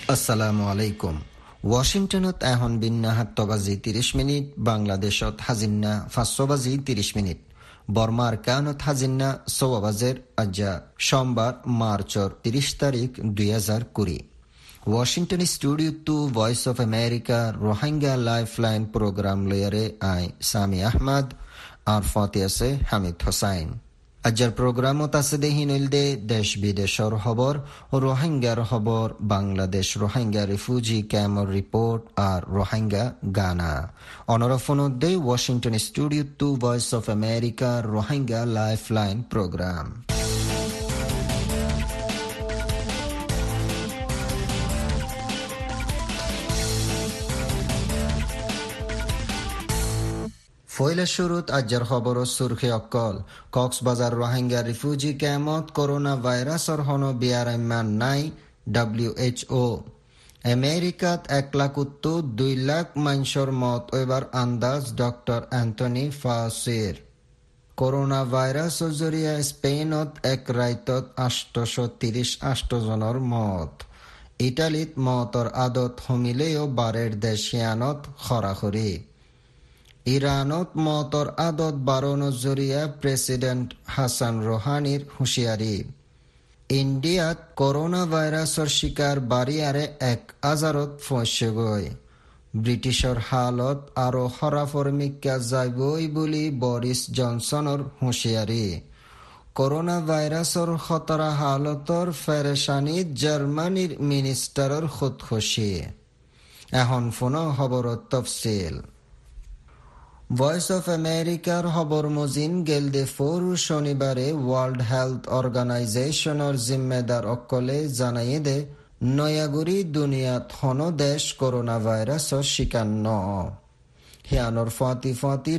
আসসালামু আলাইকুম। ওয়াশিংটনত এখন বিন্না 7:30 বাংলাদেশত হাজিন্না 5:30 বর্মার কানত হাজিন্না 6 আজ্জা সোমবার মার্চর 30 তারিখ 2020। Washington studio to voice of America Rohingya lifeline programme লয়ারে আই সামি আহমদ আর ফতে আছে হামিদ হোসাইন। আজ্জার প্রোগ্রামত আছে দেহিনইলদে দেশ বিদেশর খবর, রোহিঙ্গার খবর, বাংলাদেশ রোহিঙ্গা রিফিউজি ক্যাম্পর রিপোর্ট আর রোহিঙ্গা গানা। অনরফনদে Washington studio to voice of America Rohingya lifeline programme. ফয়লা শুরুত আজ্জার খবর সুরখে অক্কল। কক্সবাজার রোহিঙ্গা রিফিউজি ক্যাম্পত করোনা ভাইরাসর হন বিয়ারাইমান নাই WHO। আমেরিকাত 1,2 লাখ মানুষের মত এবার আন্দাজ ডক্টর অ্যান্থনি ফাউচির। করোনা ভাইরাস জরিয়া স্পেনত এক রাইতত 838 জনের মত। ইটালিত মতর আদত হমিলেও বারের দেশিয়ানত খরাখরি। ইরানত মতর আদত বাড়ানোর জরিয়া প্রেসিডেন্ট হাসান রোহানির হুঁশিয়ারি। ইন্ডিয়াত করোনা ভাইরাসের শিকার বাড়িয়ারে 1,000 পৌঁছে গই। ব্রিটিশর হালত আরো খরাফরমিকা যাইবই বলি বরিস জনসনের হুঁশিয়ারি। করোনা ভাইরাসের খতরা হালতর ফেরেশানিত জার্মানির মিনিস্টারের খুদখুশি। এখন ফোনো খবরত তফসিল। ভয়েস অফ আমেরিকার খবর মজিন গেলদে ফোরু শনিবারে ওয়ার্ল্ড হেলথ অর্গানাইজেশনের জিম্মেদার অকলে জানাইয়ে দে নয়াগুরি দুনিয়াত হন দেশ করোনা ভাইরাসের শিকার ন। হিয়ানোর ফাঁতি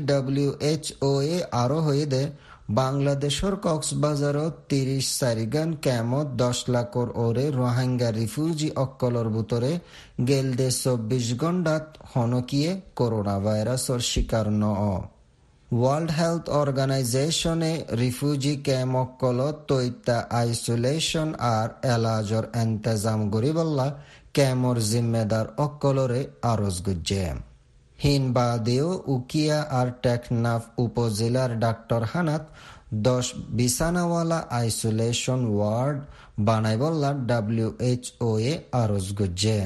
WHO আরো হয়ে দে বাংলাদেশের কক্সবাজারত 30 ক্যামত 10 লাখর ওরে রোহিঙ্গা রিফিউজি অক্কলর ভিতরে গেলদে 24 ঘণ্টাত হনকিয়ে করোনা ভাইরাসের শিকার ন। ওয়ার্ল্ড হেলথ অর্গানাইজেশনে রিফিউজি ক্যাম্প অক্কলত তৈতা আইসোলেশন আর এলাজর এন্তেজাম গরিবল্লা ক্যাম্পর জিম্মেদার অক্কলরে আরজ গুজ্জে। হিন বাদেও উকিয়া আর টেকনাফ উপজেলার ডাক্তার হানাত 10 বিছানাওয়ালা আইসোলেশন ওয়ার্ড বানাইবল্লা WHO আরজ গুজ্জে।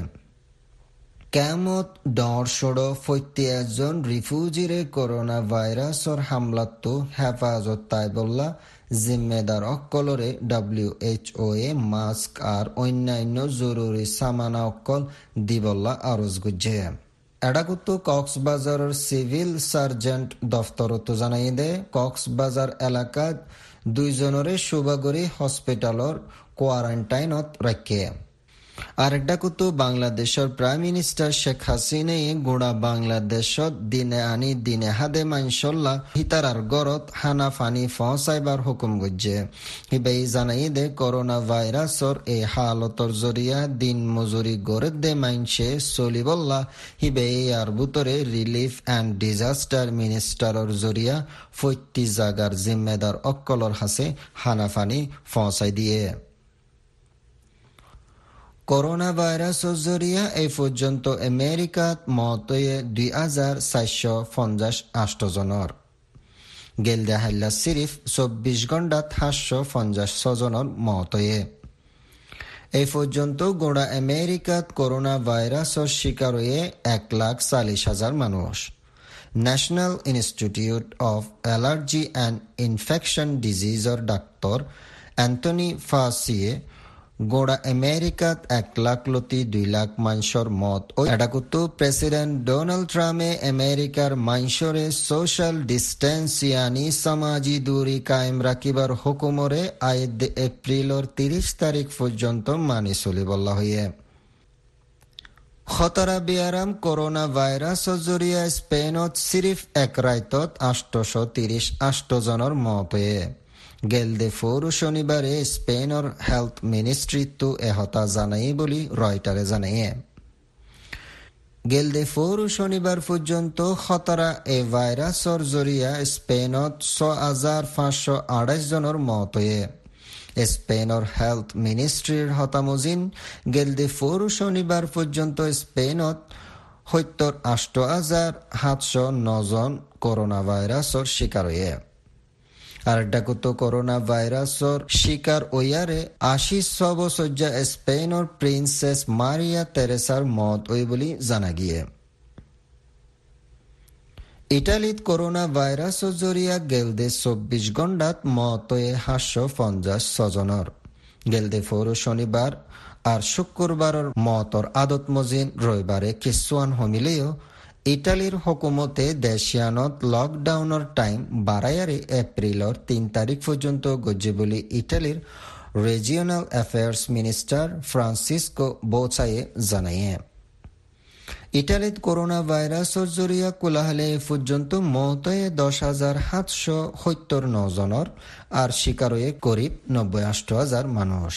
ক্যামত ডর সড়ো 41 রিফিউজিরে করোনা ভাইরাসর হামলাতো হেফাজত তাইবল্লা জিম্মেদার অক্কলরে WHO মাস্ক আর অন্যান্য জরুরি সামানা অক্কল দিবল্লা আরজ গুজ্জে। এডাকুতো কক্সবাজারের সিভিল সার্জেন্ট দফতরত জানাই দে কক্সবাজার এলাকাত 2 জনরে সুবাগরি হসপিটালর কোয়ারেন্টাইনত রাখে। আরেকডাকুতো বাংলাদেশের প্রাইম মিনিস্টার শেখ হাসিনা গোড়া বাংলাদেশত দিনে আনি দিনে হাদে মাইনসল্লা হিতারার গরত হানা ফানি ফসাইবার হুকুম গজ্জে। হিবেই জানাই দে করোনা ভাইরাসর এই হালতর জরিয়া দিন মজুরি গড়ে দে মাইনসে চলিবল্লা হিবেই আর ভিতরে রিলিফ অ্যান্ড ডিজাস্টার মিনিস্টারর জরিয়া 40 জাগার জিম্মেদার অক্কলর হাসে হানা ফানি ফসাই দিয়ে। করোনা ভাইরাস জরিয়া এই পর্যন্ত আমেরিকাত মতয়ে 2,458 জনের। গেলদে হাল্লা সিরিফ 24 ঘণ্টাত 756 জনের মতয়ে। এই পর্যন্ত গোড়া আমেরিকাত করোনা ভাইরাসের শিকার হয়ে 1,40,000 মানুষ। National Institute of Allergy and Infection ডিজিজের ডাক্তার অ্যান্থনি ফাউচি গোড়া আমেরিকাত 1,02 লাখ মানুষের মত ও এডাকুতো প্রেসিডেন্ট ডোনাল্ড ট্রাম্পে আমেরিকার মানুষরে সোশ্যাল ডিস্টেন্স ইয়ানি সামাজি দূরি কায়েম রাখিবার হুকুমরে আইদ এপ্রিলর 30 তারিখ পর্যন্ত মানি চলিবল্লা হইয়ে। খতরা বিয়ারাম করোনা ভাইরাস জরিয়া স্পেনত সিরিফ এক রাইতত 838 জনের মত হয়ে। গেলদে ফোরু শনিবারে স্পেনের হেলথ মিনিস্ট্রি তো এহতা জানাই বলি রয়টারে জানাইয়ে। গেলদে ফোরু শনিবার পর্যন্ত খতরা এ ভাইরাসর জরিয়া স্পেনত 6,528 জনের মত হয়ে। স্পেনৰ হেল্থ মিনিষ্ট্ৰীৰ হতামজিন গেলদে ফোৰ শনিবাৰ পৰ্যন্ত স্পেইনত 78,709জন করোনা ভাইরাসর শিকার হয়ে আর ডাকুতো করোনা ভাইরাসর শিকার ওয়ারে 86 বছর স্পেইনের প্রিন্সেস মারিয়া তেরেসার মত ওই বলি জানা গিয়ে ইটালিত করোনা ভাইরাসর জরিয়া গেলদে 24 ঘণ্টাত মত হয়ে 756 জনের গেলদে ফোর শনিবার আর শুক্রবারের মতর আদত মজিন রবিবারে কিছুয়ান হমিলেও ইটালির হুকুমতে দেশিয়ানত লকডাউনের টাইম বাড়াইয়ারে এপ্রিলের 3 তারিখ পর্যন্ত গজ্জে বলে ইটালির রিজিওনাল অ্যাফেয়ার্স মিনিস্টার ফ্রান্সিসকো বোচায়ে জানাইয়ে ইটালিত করোনা ভাইরাসের জরিয়া কোলাহলে পর্যন্ত মতয়ে 10,779 জনের আর শিকার হয়ে করিব 98,000 মানুষ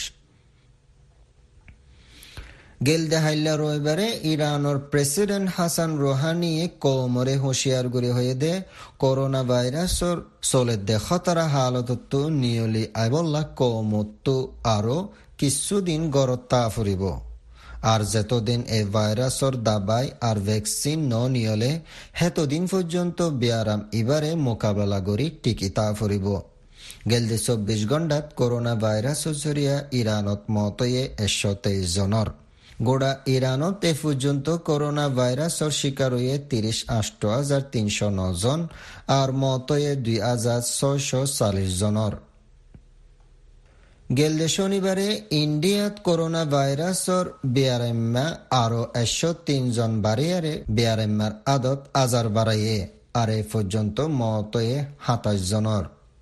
গেলদে হাইল্লা রবিবারে ইরানের প্রেসিডেন্ট হাসান রোহানিয়ে কোমরে হুঁশিয়ার গুরি হয়ে দে করোনা ভাইরাসর চলে দে খতরা হালত নিয়লি আইবল্লা কৌমত আরো কিছুদিন গরত্তা ফুরিব আর যতদিন এই ভাইরাসর দাবাই আর ভ্যাকসিন ন নিয়লে হেতদিন পর্যন্ত বিয়ারাম ইবারে মোকাবেলা করি টিকিতা ফুরিব গেলদে 24 ঘণ্টাত করোনা ভাইরাসর জরিয়া ইরানত মতয়ে 123 জনের গোড়া ইরানত এ পর্যন্ত করোনা ভাইরাসের শিকার হয়ে 38,309 জন আর মতয়ে 2,640 জনের গেলদে শনিবারে ইন্ডিয়াত করোনা ভাইরাসের বিয়ারেম্মা আরো 103 জন বাড়িয়ারে বিয়ারেম্মার আদত আজার বাড়াইয়ে আর এ পর্যন্ত মতয়ে 27 জনের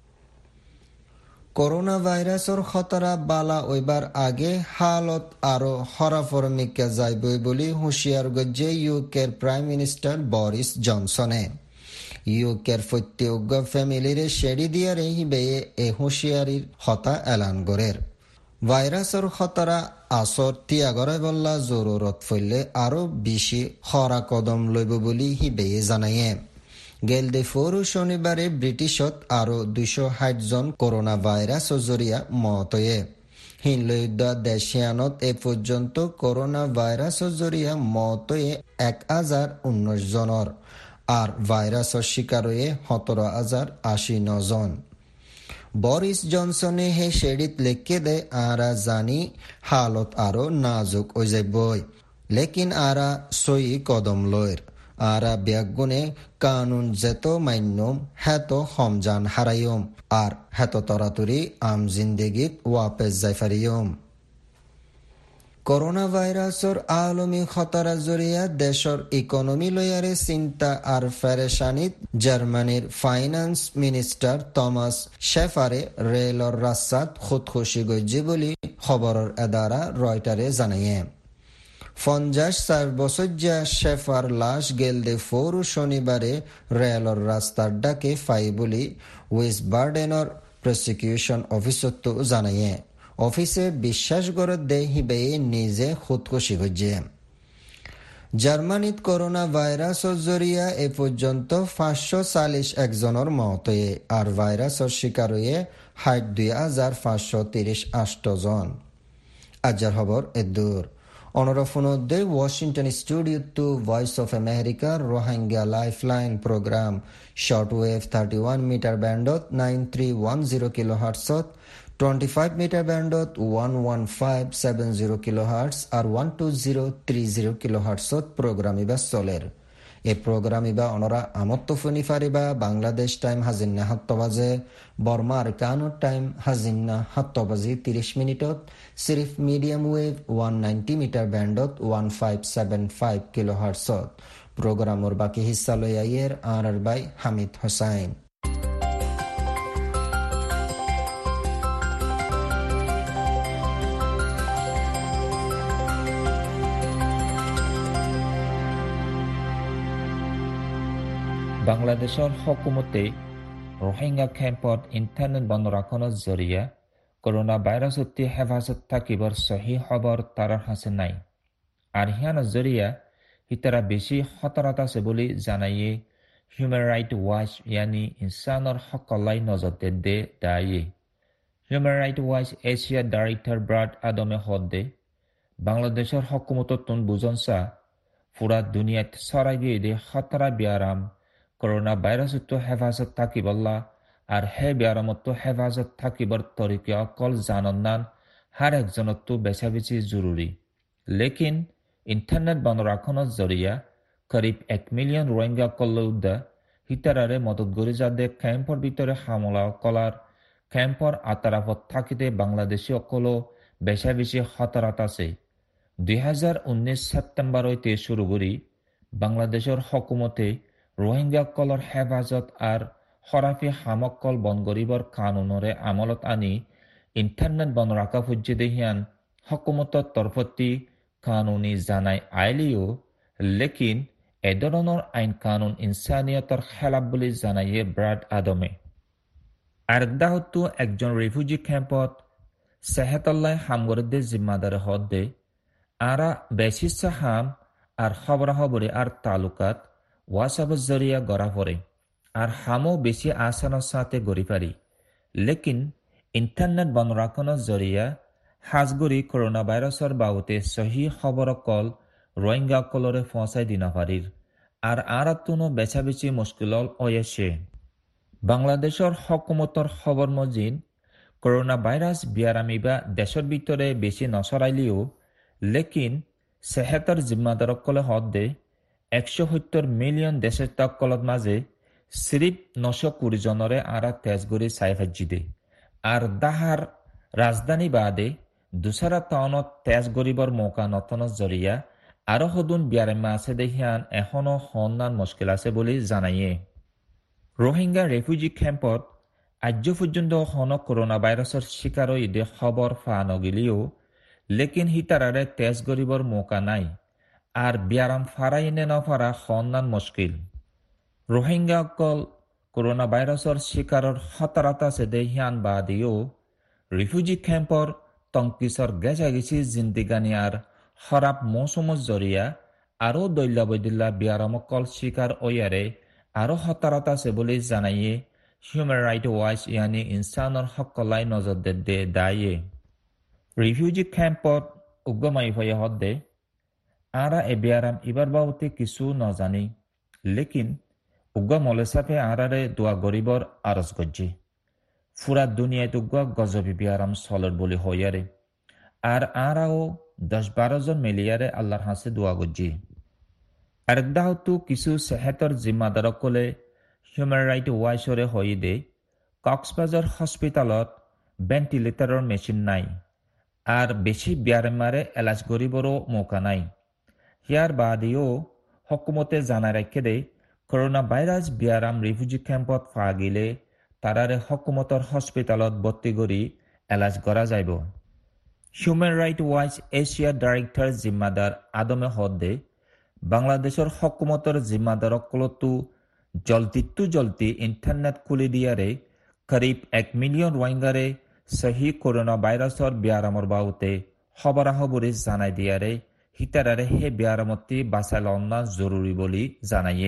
করোনা ভাইরাসের খতরা বালা ওইবার আগে হালত আরো হরাফরমিকা যাইব বলে হুঁশিয়ার গজ্জে ইউকের প্রাইম মিনিস্টার বরিস জনসনে ইউকের ফত্যজ্ঞ ফ্যামিলির শেড়ি দিয়ারে হিবে এ হুঁশিয়ারির হতা এলান গরের ভাইরাসের খতরা আসর তিয়াগরে বল্লা জরুরত ফইলে আরো বেশি হরা কদম লইব বলে হিবে জানাইয়ে গেলদে ফোর শনিবারে ব্রিটিশত আরো 260 জন করোনা ভাইরাস জরিয়া মতয়ে হিনলয়ুদ্ধ দেশিয়ানত এ পর্যন্ত করোনা ভাইরাস জরিয়া মতয়ে 1,019 জনের আর ভাইরাসের শিকার হয়ে 17,089 জন বরিস জনসনে হে শেডিত লেখে দে আরা জানি হালত আরো নাজুক হয়ে যাবই লেকিন আরা সই কদম লয়ের আরা ব্যাগুনে কানুন যেত মান্যম হেত হমজান হারাইম আর হেত তরাতুরি আম জিন্দেগিত ওয়াপেস যাইফারিয়ম করোনা ভাইরাসের আলমী খতরা জরিয়া দেশের ইকোনমি লয়ারে চিন্তা আর ফেরেশানিত জার্মানির ফাইন্যান্স মিনিস্টার টমাস শেফারে রেলর রাস্তাত খুদখুশি গজ্জি বলি খবরের এদারা রয়টারে জানাইয়ে 54 বছর শেফার লাশ গেলদে ফোর শনিবারে রেলর রাস্তার ডাকে ফাই বলি ওয়েস্ট বার্ডেনর প্রসিকিউশন অফিসত জানাইয়ে অফিসে বিশ্বাস করে দে হিবে নিজে খুদকুশি গজ্জে জার্মানিত করোনা ভাইরাসের জরিয়া এ পর্যন্ত 541 জনের মত হয়ে আর ভাইরাসের শিকার হয়ে 2,538 জন আজার খবর এদূর অনরফনদে Washington studio to voice of America Rohingya lifeline programme shortwave 31 metre ব্যান্ডত 9310 কিলোহার্টজত 25 মিটার ব্যান্ডত 11570 কিলোহার্টজ আর 12030 কিলোহার্টজত প্রোগ্রাম ইবা চলের এই প্রোগ্রাম ইবা অনরা আমত্ত ফনি ফারিবা বাংলাদেশ টাইম হাজিন্না 7 বাজে বর্মা আরকানো টাইম হাজিন্না 7 বাজে 30 মিনিটত সিরিফ মিডিয়াম ওয়েভ 190 মিটার ব্যান্ডত 1575 কিলোহার্টজত প্রোগ্রামর বাকি হিস্সা লই আইয়ের আর বাই হামিদ হোসাইন বাংলাদেশের হকুমতে রোহিঙ্গা ক্যাম্পত ইন্টারনেট বন্ধ রাখানোর জরিয়া করোনা ভাইরাস হেফাজত থাকিবার সহি খবর তারার হাসে নাই আর হিয়ানোর জরিয়া হিতারা বেশি খতরাত আছে বলে জানাইয়ে হিউম্যান রাইট ওয়াচ ইয়ানি ইনসানোর হকলাই নজর দে দায়ে হিউম্যান রাইট ওয়াচ এছিয়াৰ ডাইৰেক্টৰ ব্ৰাড আদমে সদে বাংলাদেশৰ হকুমততন বুজনছা ফুৰা দুনিয়াত চৰাই গিয়ে খতৰা ব্যাৰাম করোনা ভাইরাসতো হেফাজত থাকিবল্লা আর হে ব্যারামতো হেফাজত থাকিবার তরিকে অকল জানন্নান হার একজনতো বেছা বেছি জরুরি লেকিন ইন্টারনেট বন্ধ রাখনের জরিয়া করিব 1 মিলিয়ন রোহিঙ্গা কল্লৌদ্দা হিতারারে মদত গরি যাদে ক্যাম্পর ভিতরে হামলা কলার ক্যাম্পর আতারাফত থাকিতে বাংলাদেশী অকল বেছা বেশি খতরাত আছে 2019 সেপ্টেম্বর হইতে শুরু করি বাংলাদেশের হকুমতে রোহিঙ্গা কলর হেফাজত আর হরাফি হামকল বন গরিবর কানুনরে আমলত আনি ইন্টারনেট বন রাখা ফুজ্জে দেহিয়ান হকুমতর তরফতি কানুনি জানাই আইলিও লেকিন এ ধরনের আইন কানুন ইনসানিয়তর খেলাপ বলে জানাইয়ে ব্রাড আদমে আরেকদাহতো একজন রিফিউজি ক্যাম্পত সেহেতল্লাই হামগরদে জিম্মাদারে হদ্দে আরা বেশিসা হাম আর খবরাখবরে আর তালুকাত ওয়াসাবের জরিয়া গড়া পড়ে আর হামও বেশি আসানোর সাথে গড়ি পারি লেকিন ইন্টারনেট বন্ধ রাখানোর জরিয়া হাজগরি করোনা ভাইরাসের বাবতে সহি খবর কল রোহিঙ্গা কলরে পৌঁছাই দিনা পারির আর আরাতুনো বেছা বেছি মুশকিলল হয়েছে বাংলাদেশের হকুমতর খবর মজিন করোনা ভাইরাস বিয়ারামিবা দেশের ভিতরে বেশি নসরাইলিও লেকিন সেহেতর জিম্মাদারকলে হদ্দে 170 মিলিয়ন দেশের তকলত মাঝে সিরিপ 920 জনরে আরা তেজগরি সাইফাজ্জিদে আর দাহার রাজধানী বাদে দুসারা টাউনত তেজ গরিবর মৌকা নতনত জরিয়া আরো হদুন বিয়ারেমা আছে দেখিয়ান এখনো সন্ধান মুশকিল আছে বলে জানাইয়ে রোহিঙ্গা রেফিউজি ক্যাম্পত আজ পর্যন্ত হন করোনা ভাইরাসের শিকার ঈদে খবর ফা নগিলিও লেকিন হিতারারে তেজ গরিবর মৌকা নাই আর বিয়ারাম ফারাই নে নফারা সন্ধান মুশকিল রোহিঙ্গা অকল করোনা ভাইরাসের শিকারর খতরাত আছে দেহিয়ান বাদিও রিফিউজি ক্যাম্পর টংকিসর গেছাগেছি জিন্দিগানি আর খরাব মৌসুমত জরিয়া আরও দৈল্লা বৈদিল্লা বিয়ারামকল শিকার ওয়ারে আরও খতরাত আছে বলে জানাইয়ে হিউম্যান রাইট ওয়াচ ইয়ানি ইনসানর হকলাই নজর দে দায়ে রিফিউজি ক্যাম্পত উগ্রমাই হয়ে হদ্দে আরা এ বিয়ারাম ইবার বাবতে কিছু নজানি লেকিন উগ্র মলেসাফে আরারে দোয়া গরিবর আরজ গজ্জি ফুরা দুনিয়ায় উগ্র গজবি বিয়ারাম সলর বলে হইয়ারে আর আরাও 10-12 জন মিলিয়ারে আল্লাহর হাসে দোয়া গজ্জি আরেকদাহতো কিছু সেহেতর জিম্মাদারকলে হিউম্যান রাইট ওয়াইসরে হয়ে দে কক্সবাজার হসপিটালত ভেন্টিলেটরের মেশিন নাই আর বেশি বিয়ারেমারে এলাজ গরিবরও মৌকা নাই হিয়ার বাদেও হকুমতে জানা রাখে দে করোনা ভাইরাস বিয়ারাম রিফিউজি ক্যাম্পত ফা গেলে তারারে হকুমতর হসপিটালত ভর্তি করি এলাজ করা যাইব হিউম্যান রাইট ওয়াচ এশিয়ার ডাইরেক্টর জিম্মাদার আদমে হদ্দে বাংলাদেশের হকুমতর জিম্মাদারকলতো জলতি ইন্টারনেট খুলি দিয়ারে করিব 1 মিলিয়ন রোহিঙ্গারে সহি করোনা ভাইরাসর বিয়ারামর বাউতে খবরাখবরি জানাই দিয়ারে হিতারারে হে বিয়ারামতি বাঁচালনা জরুরি বলি জানাইয়ে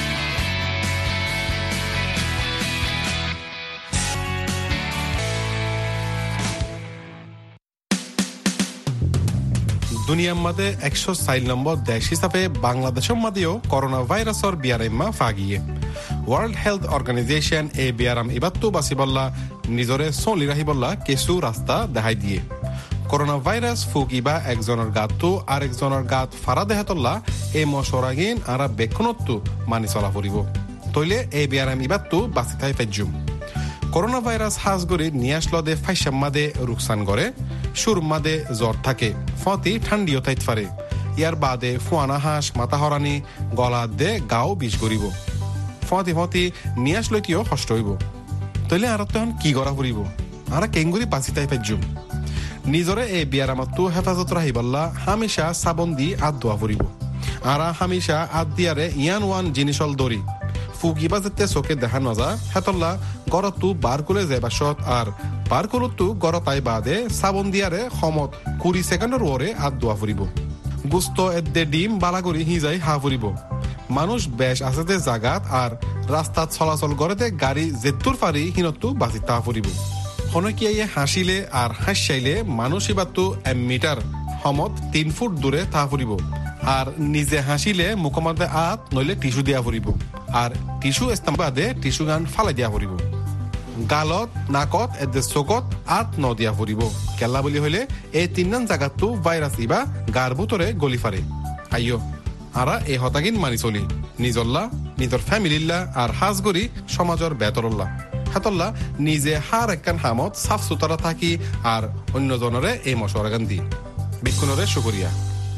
দুনিয়ার মাঝে 104 নম্বর দেশ হিসাবে বাংলাদেশের মাঝেও করোনা ভাইরাসর বিয়ারাইমা ফাগিয়ে ওয়ার্ল্ড হেলথ অর্গানাইজেশন এ বিয়ারাম ইবাত্তু বাসিবল্লা নিজরে চলি রাহিবল্লা কিছু রাস্তা দেখাই দিয়ে করোনা ভাইরাস ফুকিবা একজনের গাতটো আর একজনের গাত ফারা দেহাতল্লা এই মশরাগিন আর বেক্ষণত্ব মানি চলা ফুরিব তইলে এই বিয়ারাম ইবাত্তু বাসি থাই ফেজুম করোনা ভাইরাস হাজ গরি নিয়ে আসলো দে ফাইসাম মাদে রুকসান করে সুর মাদে জ্বর থাকে ফতি ঠান্ডিও থাইতে পারে ইয়ার বাদে ফুয়ানা হাঁস মাথা হরানি গলা দে গাও বিষ করিব ফতি নিয়ে আসলো কিও কষ্ট হইব তইলে আর তখন কি করা ফুরিব আর কেঙ্গুরি বাসি তাই ফেজুম নিজরে এই বিয়ারামাত্তু হেফাজত রাহিবাল্লা হামেশা সাবন দি আদ দোয়া ফুরিব আর হামেশা আদ দিয়ারে ইয়ান ওয়ান জিনিসল দরি ফুগিবা যেতে চোখে দেখা নজা হেতল্লা গরতু বার করে যাবাসত আর বার করতু গরতাই বাদে সাবন দিয়ারে সমত 20 সেকেন্ডের ওরে আদ দোয়া ফুরিব গুস্ত এদ্দে ডিম বালাগরি হিজাই হা ফুরিব মানুষ বেশ আছে যে জাগাত আর রাস্তাত চলাচল গড়েতে গাড়ি জেতুর ফারি হিনতু বাঁচি তা ফুরিব হনকিয়াইয়ে হাসিলে আর হাসিলে মানুষ ইবাতো 1 মিটার সমত 3 ফুট দূরে তা ফুরিব আর নিজে হাসিলে মুখমাতে আত নইলে টিস্যু দিয়া ফুরিব আর টিস্যু ইস্তামবাদে টিস্যু গান ফালাই দিয়া ফুরিব গালত নাকত এদে চকত আত ন দিয়া ফুরিব কেলা বলি হইলে এই 3 জায়গাতো ভাইরাস ইবা গার ভিতরে গলি ফারে আইয়ো আরা এই হতাগিন মানি চলি নিজল্লা নিজর ফ্যামিলিল্লা আর হাজগরি সমাজের বেতরল্লা হাতল্লা নিজে হার একখান হামত সাফ সুতরা থাকি আর অন্য জনরে এই মশওয়ারাগান দি বিক্ষণরে শুকরিয়া।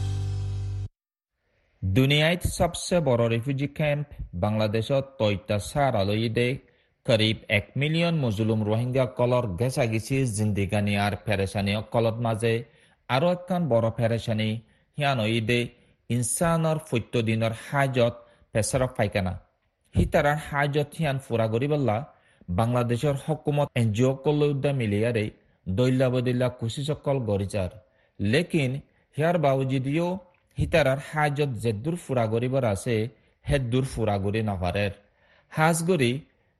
দুনিয়াত সবচেয়ে বড় রিফিউজি ক্যাম্প বাংলাদেশত তৈতা সার আলয়ীদে করিব 1 মিলিয়ন মুজলুম রোহিঙ্গা কলর গেছাগিছি জিন্দিগানি আর ফেরেশানি কলত মাঝে আরো একখান বড় ফেরেশানি হিয়ানইদে ইনসানর 70 দিনের হাজত পেছারক পাইকানা হিতারার হাজত হিয়ান ফুরা গরিবল্লা বাংলাদেশের হকুমত এনজিও কল্লুদ্দা মিলিয়ারে দৈল্লা বদিল্লা কুশি সকল গরিচার লেকিন হিয়ার বাউজিদিও হিতারার হাজত যেদুর ফুরা গরিবর আছে হেদুর ফুরা গরি নাভারের হাজগরি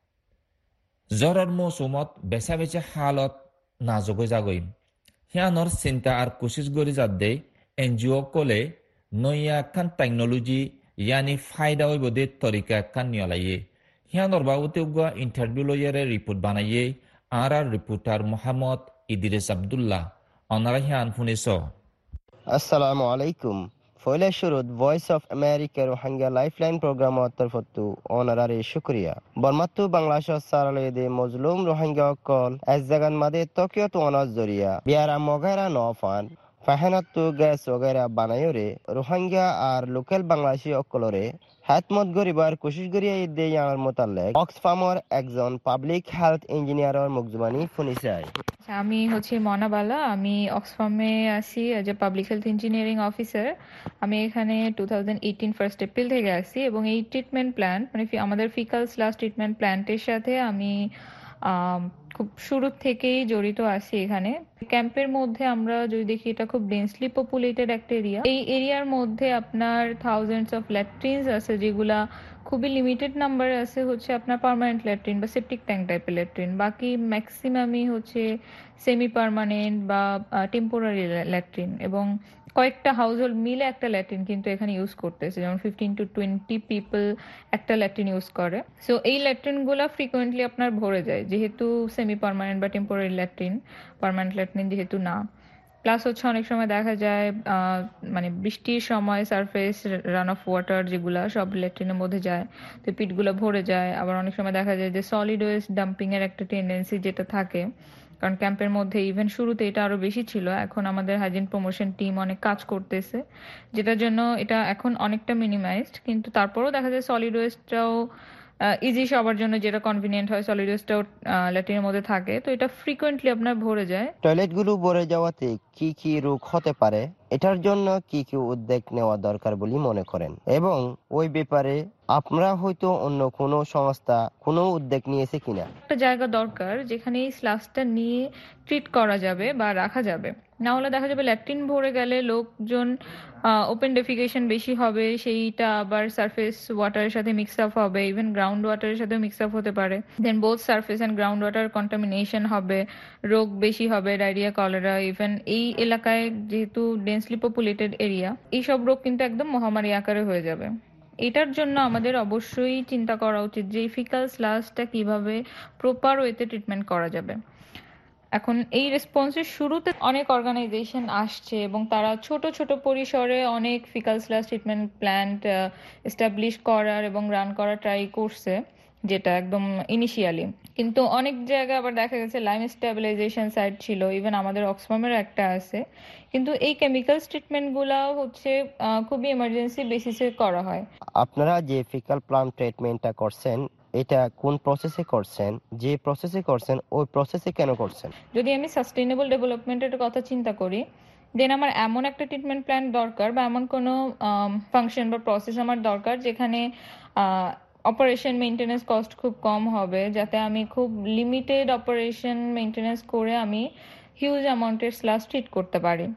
জ্বরের মৌসুমত বেচা বেচা হালত নাজগৈ যাগৈ হিয়ানর চিন্তা আর কুশিস গরি যাদে এনজিও কলে নইয়া একখান টেকনোলজি ইয়ানি ফায়দা হইবদে তরিকা একখান নিয়লাইয়ে হিয়ানর বাবুতে উগা ইন্টারভিউ লইয়ারে রিপোর্ট বানাইয়ে আর রিপোর্টার মোহাম্মদ ইদিরেস আব্দুল্লাহ অনারা হিয়ান শুনিছ। আসসালামু আলাইকুম। ফয়লা শুরুত Voice of America Rohingya lifeline programme তরফতু অনারারে শুকরিয়া বর্মাত্তু বাংলাদেশ সারালয়দে মজলুম রোহিঙ্গা কল এক জাগান মাদে তকিয়ত তো অনাজ জরিয়া বিয়ারা মগারা নফান ফাহেনাত্তু গ্যাস ওগেরা বানায়রে রোহিঙ্গা আর লোকাল বাংলাদেশি অকলরে হাতমত গরিবার কোশিশ গরিয়া ইদে ইয়ার মোতালেক অক্সফামর একজন পাবলিক হেলথ ইঞ্জিনিয়ারর মুকজমানি ফুনিসাই। আমি মনাবালা, আমি অক্সফামে আছি as a public health engineering officer. আমি এখানে 2018 ফার্স্ট এপ্রিল থেকে আসি এবং এই ট্রিটমেন্ট প্ল্যান মানে আমাদের ফিকাল স্লাশ ট্রিটমেন্ট প্ল্যান্টের সাথে আমি খুব শুরু থেকেই জড়িত আছি। এখানে ক্যাম্পের মধ্যে আমরা যদি দেখি এটা খুব ডেন্সলি পপুলেটেড একটা এরিয়া। এই এরিয়ার মধ্যে আপনার থাউজেন্ডস অফ ল্যাট্রিনস আছে যেগুলা খুবই লিমিটেড নাম্বার আছে আপনার পার্মানেন্ট ল্যাট্রিন বা সেপটিক ট্যাঙ্ক টাইপের ল্যাট্রিন, বাকি ম্যাক্সিমামই সেমি পার্মানেন্ট বা টেম্পোরারি ল্যাট্রিন এবং কয়েকটা হাউস হোল্ড মিলে একটা ল্যাট্রিন কিন্তু এখানে ইউজ করতেছে, যেমন 15 to 20 পিপল একটা ল্যাট্রিন ইউজ করে। সো এই ল্যাট্রিন গুলা ফ্রিকোয়েন্টলি আপনার ভরে যায় যেহেতু সেমি পার্মানেন্ট বা টেম্পোরারি ল্যাট্রিন, পার্মানেন্ট ল্যাট্রিন যেহেতু না। প্লাস অনেক সময় দেখা যায় মানে বৃষ্টির সময় সারফেস রান অফ ওয়াটার যেগুলা সব ল্যাট্রিনের মধ্যে যায়, তো পিটগুলো ভরে যায়। আবার অনেক সময় দেখা যায় যে সলিড ওয়েস্ট ডাম্পিং এর একটা টেন্ডেন্সি যেটা থাকে, কারণ ক্যাম্পের মধ্যে ইভেন শুরুতে এটা আরো বেশি ছিল। এখন আমাদের হাইজিন প্রমোশন টিম অনেক কাজ করতেছে যেটার জন্য এটা এখন অনেকটা মিনিমাইজড, কিন্তু তারপরেও দেখা যায় সলিড ওয়েস্টটাও ইজি সবার জন্য যেটা কনভিনিয়েন্ট হয়, সলিড ওয়েস্টটাও ল্যাট্রিনের মধ্যে থাকে, তো এটা ফ্রিকোয়েন্টলি আপনার ভরে যায়। টয়লেট গুলো ভরে যাওয়াতে কি কি রোগ হতে পারে, এটার জন্য কি কি উদ্যোগ নেওয়া দরকার বলে মনে করেন, এবং ওই ব্যাপারে আপনারা হয়তো অন্য কোনো সংস্থা কোনো উদ্যোগ নিয়েছে কিনা? একটা জায়গা দরকার যেখানে এই স্লাসটা নিয়ে ট্রিট করা যাবে বা রাখা যাবে, না হলে দেখা যাবে ল্যাট্রিন ভরে গেলে লোকজন ওপেন ডেফিকেশন বেশি হবে, সেইটা আবার সারফেস ওয়াটারের সাথে মিক্স আপ হবে, ইভেন গ্রাউন্ড ওয়াটারের সাথে মিক্স আপ হতে পারে। Then both surface and ground water contamination হবে, রোগ বেশি হবে, ডায়রিয়া, কলেরা। ইভেন এই এলাকায় যেহেতু ডেন্সলি পপুলেটেড এরিয়া, এইসব রোগ কিন্তু একদম মহামারী আকারে হয়ে যাবে। এটার জন্য আমাদের অবশ্যই চিন্তা করা উচিত যে ফিকাল স্লাশটা কিভাবে প্রপার ওয়েতে ট্রিটমেন্ট করা যাবে। এখন এই রেসপন্সের শুরুতে অনেক অর্গানাইজেশন আসছে এবং তারা ছোট ছোট পরিসরে অনেক faecal sludge treatment plant establish করার এবং রান করার ট্রাই করছে, যেটা একদম ইনিশিয়ালি। কিন্তু অনেক জায়গায় আবার দেখা গেছে লাইম স্টেবিলাইজেশন সাইট ছিল, ইভেন আমাদের অক্সফামেরও একটা আছে, কিন্তু এই কেমিক্যালস ট্রিটমেন্ট গুলা খুবই এমার্জেন্সি বেসিসে করা হয়। আপনারা যে ফিকাল প্লান্ট ট্রিটমেন্টটা করছেন এটা কোন প্রসেসে করছেন, যে প্রসেসে করছেন ওই প্রসেসে কেন করছেন? যদি আমি সাস্টেইনেবল ডেভেলপমেন্টের কথা চিন্তা করি, দেন আমার এমন একটা ট্রিটমেন্ট প্ল্যান দরকার বা এমন কোনো ফাংশন বা প্রসেস আমার দরকার যেখানে অপারেশন মেইনটেনেন্স কস্ট খুব কম হবে, যাতে আমি খুব লিমিটেড অপারেশন মেইনটেনেন্স করে আমি হিউজ অ্যামাউন্টের স্লাস ট্রিট করতে পারি।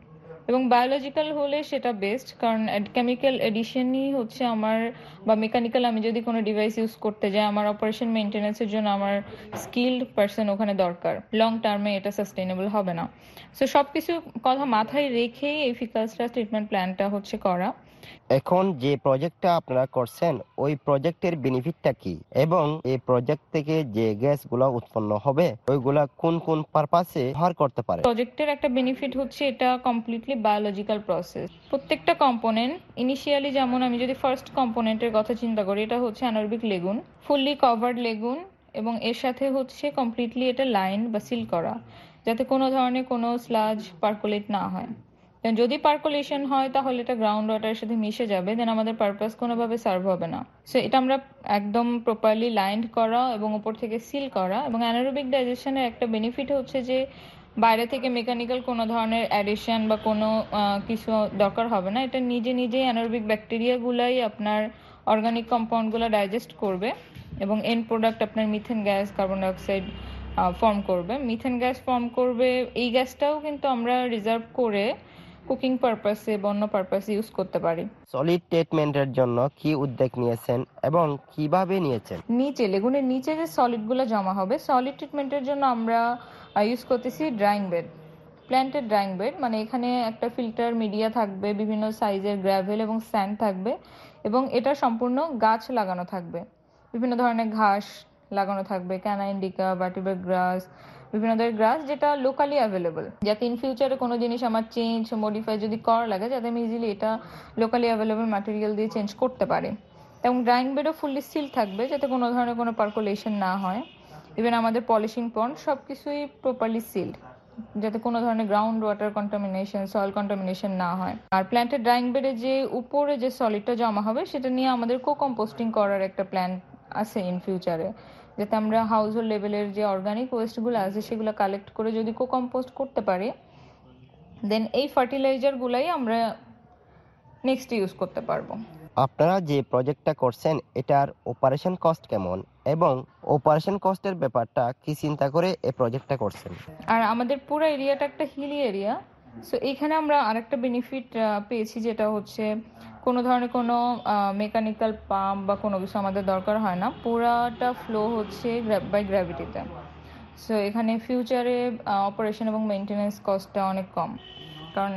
এবং বায়োলজিক্যাল হলে সেটা বেস্ট, কারণ কেমিক্যাল এডিশনই হচ্ছে আমার, বা মেকানিক্যাল আমি যদি কোনো ডিভাইস ইউজ করতে যাই, আমার অপারেশন মেনটেন্যান্সের জন্য আমার স্কিল্ড পার্সন ওখানে দরকার। লং টার্মে এটা সাস্টেনেবল হবে না। সো সবকিছু কথা মাথায় রেখেই এই ফিকাল স্লাশ ট্রিটমেন্ট প্ল্যানটা হচ্ছে করা। এখন যে প্রজেক্টটা আপনারা করছেন ওই প্রজেক্টের বেনিফিটটা কি, এবং এই প্রজেক্ট থেকে যে গ্যাসগুলো উৎপন্ন হবে ওইগুলা কোন কোন পারপাসে ব্যবহার করতে পারে? প্রজেক্টের একটা বেনিফিট হচ্ছে এটা কমপ্লিটলি বায়োলজিক্যাল প্রসেস। প্রত্যেকটা কম্পোনেন্ট ইনিশিয়ালি, যেমন আমি যদি ফার্স্ট কম্পোনেন্টের কথা চিন্তা করি, এটা হচ্ছে anaerobic lagoon, fully covered lagoon, এবং এর সাথে হচ্ছে কমপ্লিটলি এটা লাইন বা সিল করা, যাতে কোনো ধরনের কোনো স্লাজ পার্কুলেট না হয়। যদি পার্কুলেশন হয় তাহলে এটা গ্রাউন্ড ওয়াটারের সাথে মিশে যাবে, দেন আমাদের পারপাস কোনোভাবে সার্ভ হবে না। সো এটা আমরা একদম প্রপারলি লাইন্ড করা এবং উপর থেকে সিল করা। এবং অ্যানারোবিক ডাইজেশনের একটা বেনিফিট হচ্ছে যে বাইরে থেকে মেকানিক্যাল কোনো ধরনের অ্যাডিশন বা কোনো কিছু দরকার হবে না। এটা নিজে নিজেই অ্যানারোবিক ব্যাকটেরিয়াগুলাই আপনার অর্গানিক কম্পাউন্ডগুলো ডাইজেস্ট করবে এবং এন্ড প্রোডাক্ট আপনার methane gas, carbon dioxide form করবে। মিথেন গ্যাস ফর্ম করবে, এই গ্যাসটাও কিন্তু আমরা রিজার্ভ করে কুকিং পারপাসে বা অন্য পারপাসে ইউজ করতে পারি। সলিড ট্রিটমেন্টের জন্য কি উদ্যোগ নিয়েছেন এবং কিভাবে নিয়েছেন? নিচে লেগুনের নিচে যে সলিডগুলো জমা হবে, সলিড ট্রিটমেন্টের জন্য আমরা ইউজ করতেছি drying bed, planted drying bed. মানে এখানে একটা ফিল্টার মিডিয়া থাকবে, বিভিন্ন সাইজের গ্র্যাভেল এবং স্যান্ড থাকবে, এবং এটা সম্পূর্ণ গাছ লাগানো থাকবে, বিভিন্ন ধরনের ঘাস লাগানো থাকবে, ক্যানা ইন্ডিকা, বাটিবেক গ্রাস, বিভিন্ন ধরনের গ্রাস যেটা লোকালি অ্যাভেলেবল, যাতে ইন ফিউচারে কোনো জিনিস আমার চেঞ্জ মডিফাই যদি করা লাগে, যাতে আমি ইজিলি এটা লোকালি অ্যাভেলেবল ম্যাটেরিয়াল দিয়ে চেঞ্জ করতে পারি। এবং ড্রাইং বেডও ফুললি সিল থাকবে, যাতে কোনো ধরনের কোনো পার্কুলেশন না হয়। ইভেন আমাদের পলিশিং পন্ড সব কিছুই প্রপারলি সিল্ড, যাতে কোনো ধরনের ground water contamination, soil contamination না হয়। আর প্ল্যান্টের ড্রাইং বেডে যে উপরে যে সলিডটা জমা হবে সেটা নিয়ে আমাদের কো-কম্পোস্টিং করার একটা প্ল্যান আছে ইন ফিউচারে, যাতে আমরা হাউস হোল্ড লেভেলের যে অর্গানিক ওয়েস্টগুলো আছে সেগুলো কালেক্ট করে যদি কো-কম্পোস্ট করতে পারি, দেন এই ফার্টিলাইজারগুলাই আমরা নেক্সট ইউজ করতে পারবো। আপনারা যে প্রজেক্টটা করছেন এটার অপারেশন কস্ট কেমন, এবং অপারেশন কস্টের ব্যাপারটা কি চিন্তা করে এই প্রজেক্টটা করছেন? আর আমাদের পুরো এরিয়াটা একটা হিলি এরিয়া, সো এখানে আমরা আরেকটা বেনিফিট পেয়েছি, যেটা হচ্ছে কোনো ধরনের কোনো মেকানিক্যাল পাম্প বা কোনো কিছু আমাদের দরকার হয় না, পুরাটা ফ্লো হচ্ছে বাই গ্র্যাভিটিতে। সো এখানে ফিউচারে অপারেশন এবং মেনটেন্যান্স কস্টটা অনেক কম, কারণ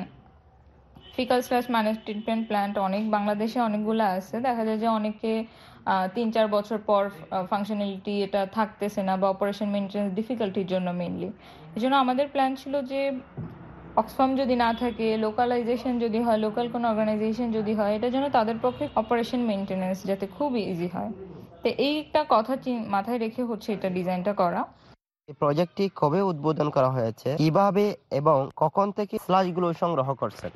fecal sludge manage treatment plant অনেক বাংলাদেশে অনেকগুলো আছে। দেখা যায় যে অনেকে 3-4 বছর পর ফাংশনালিটি এটা থাকতেছে না, বা অপারেশন মেনটেন্যান্স ডিফিকাল্টির জন্য মেইনলি। এই জন্য আমাদের প্ল্যান ছিল যে অক্সফার্ম যদি না থাকে, লোকালাইজেশন যদি হয়, লোকাল কোনো অর্গানাইজেশন যদি হয়, এটার জন্য তাদের পক্ষে অপারেশন মেনটেন্যান্স যাতে খুব ইজি হয়। তো এইটা কথা মাথায় রেখে হচ্ছে এটা ডিজাইনটা করা। এই প্রজেক্টটি কবে উদ্বোধন করা হয়েছে, কিভাবে এবং কখন থেকে স্লাশগুলো সংগ্রহ করছেন?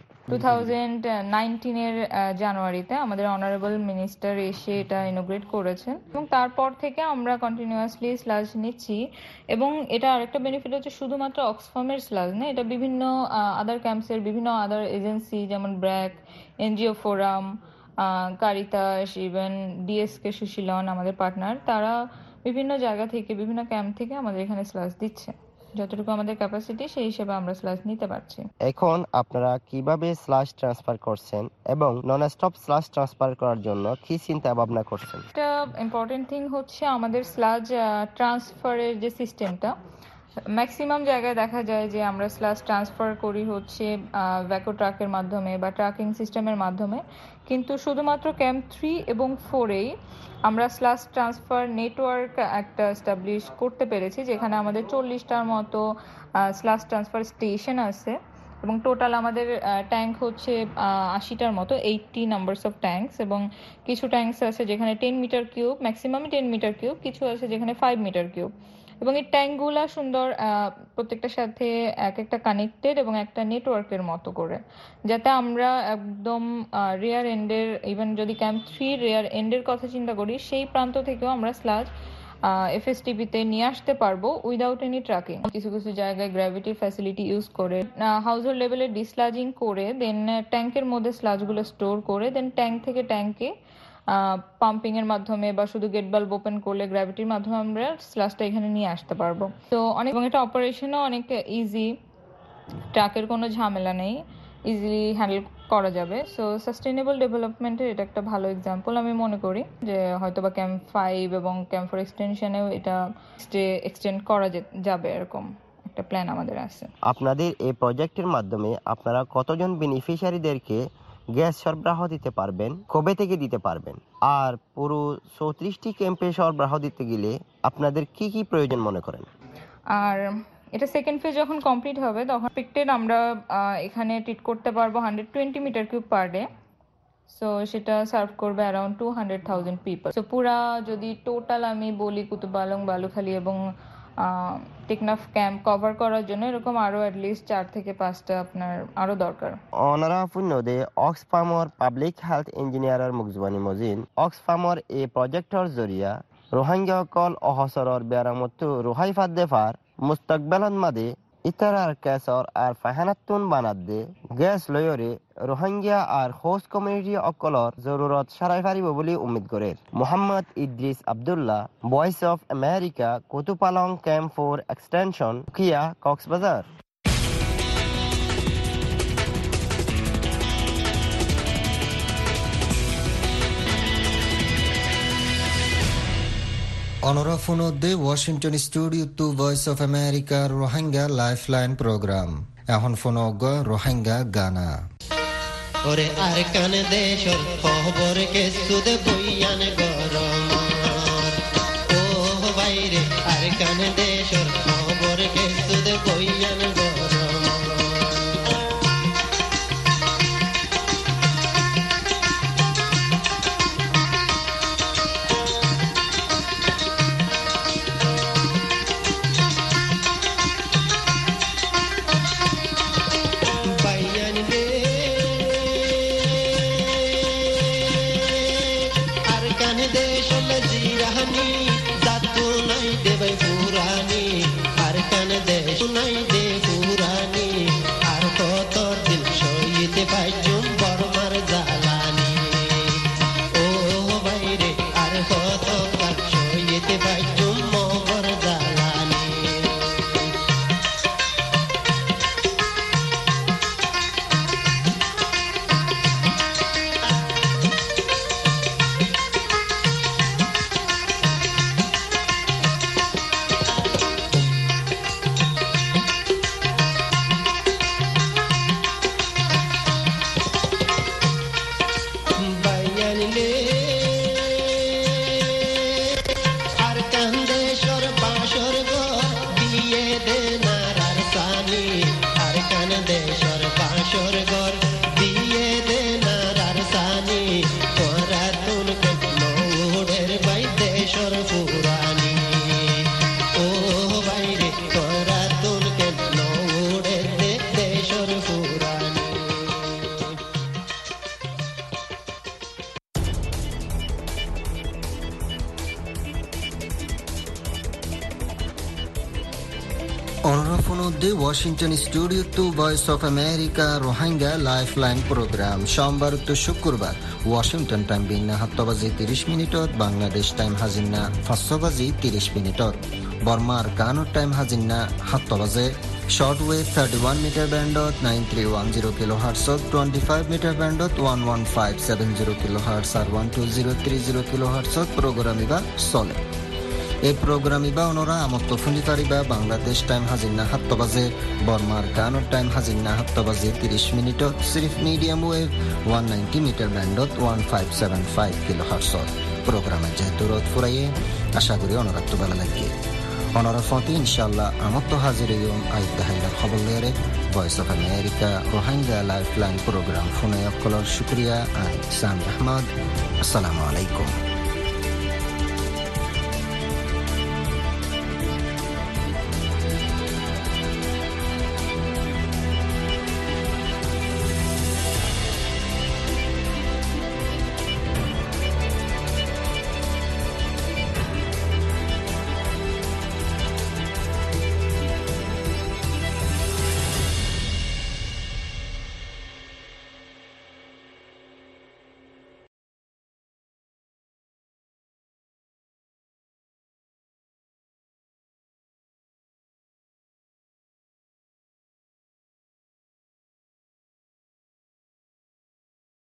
2019 জানুয়ারিতে আমাদের অনারেবল মিনিস্টার এসে এটা ইনোগ্রেট করেছেন, এবং তারপর থেকে আমরা কন্টিনিউয়াসলি স্লাজ নিচ্ছি। এবং এটা আরেকটা বেনিফিট হচ্ছে শুধুমাত্র অক্সফার্মের স্লাজ না, এটা বিভিন্ন আদার ক্যাম্পসের বিভিন্ন আদার এজেন্সি, যেমন BRAC, NGO forum, Caritas, even DSK Shushilan আমাদের পার্টনার, তারা বিভিন্ন জায়গা থেকে, বিভিন্ন ক্যাম্প থেকে আমাদের এখানে স্লাজ দিচ্ছে। যতটুকু আমাদের ক্যাপাসিটি সেই হিসেবে আমরা স্লাজ নিতে পারছি। এখন আপনারা কিভাবে স্লাশ ট্রান্সফার করছেন এবং নন স্টপ স্লাশ ট্রান্সফার করার জন্য কি চিন্তা ভাবনা করছেন? একটা ইম্পর্টেন্ট থিং হচ্ছে আমাদের স্লাজ ট্রান্সফারের যে সিস্টেমটা, ম্যাক্সিমাম জায়গায় দেখা যায় যে আমরা স্লাজ ট্রান্সফার করি হচ্ছে ভ্যাকো ট্রাকের মাধ্যমে বা ট্রাকিং সিস্টেমের মাধ্যমে, কিন্তু শুধুমাত্র ক্যাম্প 3 এবং 4-এই আমরা স্লাজ ট্রান্সফার নেটওয়ার্ক একটা এস্টাবলিশ করতে পেরেছি, যেখানে আমাদের 40টার মতো স্লাজ ট্রান্সফার স্টেশন আছে, এবং টোটাল আমাদের ট্যাঙ্ক হচ্ছে 80টার মতো, 80 নাম্বারস অফ ট্যাঙ্কস। এবং কিছু ট্যাঙ্কস আছে যেখানে 10 মিটার কিউব, ম্যাক্সিমামই 10 মিটার কিউব, কিছু আছে যেখানে 5 মিটার কিউব। এবং এই ট্যাঙ্কগুলা সুন্দর প্রত্যেকটার সাথে এক একটা কানেক্টেড এবং একটা নেটওয়ার্কের মতো করে, যাতে আমরা একদম রেয়ার এন্ডের, ইভেন যদি ক্যাম্প 3 রেয়ার এন্ডের কথা চিন্তা করি, সেই প্রান্ত থেকেও আমরা স্লাজ এফএসটিপিতে নিয়ে আসতে পারবো উইদাউট এনি ট্রাকিং। কিছু কিছু জায়গায় গ্র্যাভিটি ফ্যাসিলিটি ইউজ করে হাউস হোল্ড লেভেলে ডিসলাজিং করে, দেন ট্যাঙ্কের মধ্যে স্লাজগুলো স্টোর করে, দেন ট্যাঙ্ক থেকে ট্যাঙ্কে পাম্পিং এর মাধ্যমে বা শুধু গেট বাল্ব ওপেন করলে গ্র্যাভিটির মাধ্যমে আমরা স্লাজটা এখানে নিয়ে আসতে পারবো। তো অনেক, এবং এটা অপারেশনও অনেক ইজি, ট্রাকের কোনো ঝামেলা নেই। ইজিলি হ্যান্ডেল করা যাবে। সো সাস্টেইনেবল ডেভেলপমেন্টের এটা একটা ভালো এক্সাম্পল আমি মনে করি, যে হয়তোবা ক্যাম্প 5 এবং ক্যাম্প 4 এক্সটেনশনেও এটা এক্সটেন্ড করা যাবে, এরকম একটা প্ল্যান আমাদের আছে। আপনাদের এই প্রজেক্টের মাধ্যমে আপনারা কতজন বেনিফিশিয়ারিদেরকে গ্যাস সরবরাহ দিতে পারবেন, কবে থেকে দিতে পারবেন, আর পুরো 34টি ক্যাম্পে সরবরাহ দিতে গেলে আপনাদের কি কি প্রয়োজন মনে করেন? আর এটা সেকেন্ড ফেজ যখন কমপ্লিট হবে তখন এক্সপেক্টেড আমরা এখানে ট্রিট করতে পারবো 120 metre cube per day. So সেটা সার্ভ করবে অ্যারাউন্ড 200,000 পিপল। সো পুরা যদি টোটাল আমি বলি কুতুব আলং, বালুখালী এবং টেকনাফ ক্যাম্প কভার করার জন্য এরকম আরো অ্যাটলিস্ট 4 থেকে 5টা আপনার আরো দরকার। অনারা পুণ্যদে অক্সফামর পাব্লিক হেলথ ইঞ্জিনিয়াৰৰ মুগজবানী মজিন অক্সফামর এই প্ৰজেক্টৰ জৰিয়া ৰোহিংগাসকল অহসৰৰ বেয়াৰামতো ৰোহাই ফাদ্দেফাৰ মুস্তাকবেলত মাদে ইতারার কেসর আর ফাহানাতুন বানাদে গ্যাস লয়রে রোহিঙ্গা আর হোস্ট কমিউনিটি অকলর জরুরত সারাই পারিব বলে উম্মিদ করে Mohammad Idris Abdullah, voice of America, Kutupalong camp 4 extension, কিয়া, কক্সবাজার। অনরা ফোনদে Washington studio to voice of America Rohingya lifeline programme. এখন ফোনগ রোহিঙ্গা গানা। ওরে আর কান দেশর খবর কে সুদ বইয়ান গরমার, ও বাইরে আর কান দেশর খবর কে সুদ বইয়ান গরমার। Washington studio to voice of America Rohingya lifeline programme সোমবার তো শুক্রবার ওয়াশিংটন টাইম বিন্না 7 বাজি 30 মিনিটত, বাংলাদেশ টাইম হাজিন্না 5 বাজি 30 মিনিটত, বর্মার কানুর টাইম হাজিন্না 7 বাজে। শর্ট ওয়েভ 31 মিটার ব্যান্ডত 9310 কিলোহার্টজত, 25 মিটার ব্যান্ডত 11570 কিলোহার্টজ আর 12030 কিলোহার্টজত প্রোগ্রাম ইবা চলে। এই প্রোগ্রাম ইবা অনরা আমত্ত ফুনি পারিবা বাংলাদেশ টাইম হাজিন্না 7 বাজে, বর্মার কানুর টাইম হাজিন্না 7 বাজে 30 মিনিটত, সিরিফ মিডিয়াম ওয়েভ 190 মিটার ব্যান্ডত 1575 কিলোহার্টজত প্রোগ্রামের যেহেতু রোধ ফুরাইয়ে আশা করি অনরা তো ভালো লাগে। অনরা ফতে ইনশাল্লাহ আমত্ত হাজির আইদাহাইলার খবর লেরে voice of America Rohingya lifeline programme ফোনে অকলর শুক্রিয়া। আমি সামি আহমদ। আসসালামু আলাইকুম।